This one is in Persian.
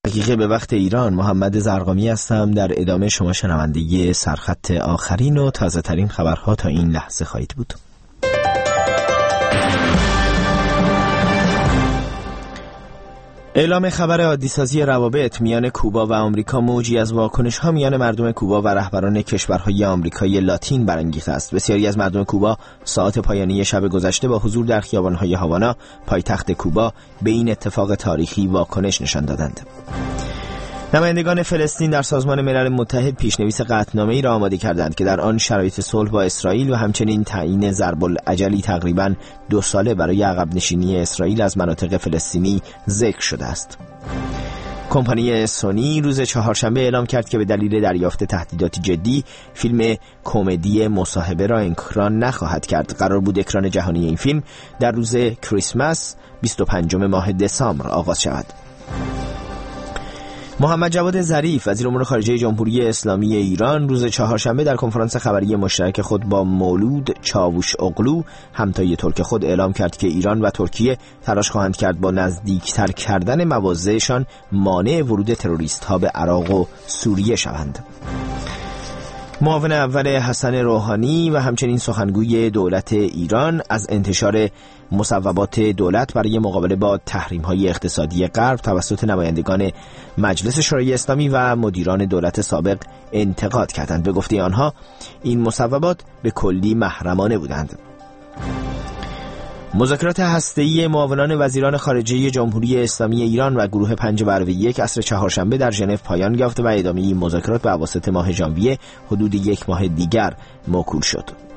دقیقه به وقت ایران. محمد زرقامی هستم. در ادامه شما شنونده سرخط آخرین و تازه ترین خبرها تا این لحظه خواهید بود. اعلام خبر عادی‌سازی روابط میان کوبا و آمریکا موجی از واکنش‌ها میان مردم کوبا و رهبران کشورهای آمریکای لاتین برانگیخته است. بسیاری از مردم کوبا ساعات پایانی شب گذشته با حضور در خیابان‌های هاوانا، پایتخت کوبا، به این اتفاق تاریخی واکنش نشان دادند. نمایندگان فلسطین در سازمان ملل متحد پیشنویس قطعنامه‌ای را آماده کردند که در آن شرایط صلح با اسرائیل و همچنین تعیین ضرب الاجلی تقریباً 2 ساله برای عقب نشینی اسرائیل از مناطق فلسطینی ذکر شده است. کمپانی سونی روز چهارشنبه اعلام کرد که به دلیل دریافت تهدیدات جدی فیلم کمدی مصاحبه را اکران نخواهد کرد. قرار بود اکران جهانی این فیلم در روز کریسمس 25 ماه دسامبر آغاز شود. محمد جواد ظریف وزیر امور خارجه جمهوری اسلامی ایران روز چهارشنبه در کنفرانس خبری مشترک خود با مولود چاوشاغلو همتای ترک خود اعلام کرد که ایران و ترکیه تلاش خواهند کرد با نزدیکتر کردن مواضعشان مانع ورود تروریست‌ها به عراق و سوریه شوند. معاون اول حسن روحانی و همچنین سخنگوی دولت ایران از انتشار مصوبات دولت برای مقابله با تحریم‌های اقتصادی غرب توسط نمایندگان مجلس شورای اسلامی و مدیران دولت سابق انتقاد کردند. به گفته آنها این مصوبات به کلی محرمانه بودند. مذاکرات هسته‌ای معاونان وزیران خارجه جمهوری اسلامی ایران و گروه 5/1 عصر چهارشنبه در ژنو پایان یافت و ادامه این مذاکرات به اواسط ماه ژانویه حدود 1 ماه دیگر موکول شد.